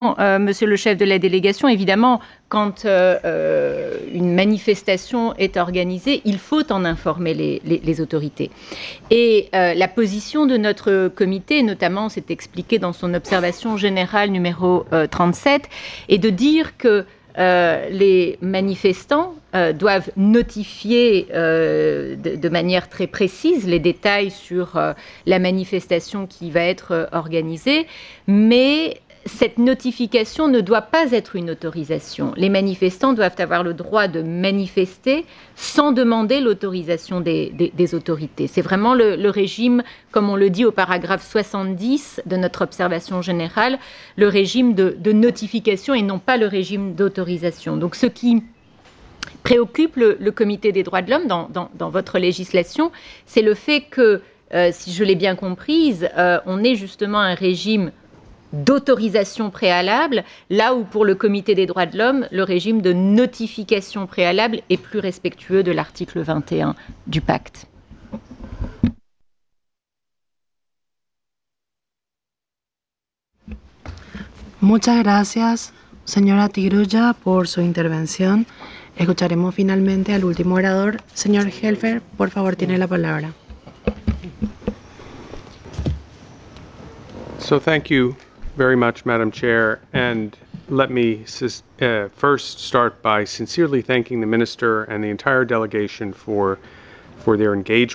Monsieur le chef de la délégation, évidemment, quand une manifestation est organisée, il faut en informer les autorités. Et la position de notre comité, notamment, c'est expliqué dans son observation générale numéro 37, est de dire que les manifestants doivent notifier de manière très précise les détails sur la manifestation qui va être organisée, mais cette notification ne doit pas être une autorisation. Les manifestants doivent avoir le droit de manifester sans demander l'autorisation des autorités. C'est vraiment le régime, comme on le dit au paragraphe 70 de notre observation générale, le régime de notification et non pas le régime d'autorisation. Donc ce qui préoccupe le Comité des droits de l'homme dans votre législation, c'est le fait que, si je l'ai bien comprise, on ait justement un régime d'autorisation préalable, là où pour le Comité des droits de l'homme, le régime de notification préalable est plus respectueux de l'article 21 du pacte. Muchas gracias, señora Tigrulla, por su intervención. Escucharemos finalmente al último orador. Señor Helfer, por favor, tiene la palabra. So thank you very much, Madam Chair, and let me first start by sincerely thanking the Minister and the entire delegation for their engagement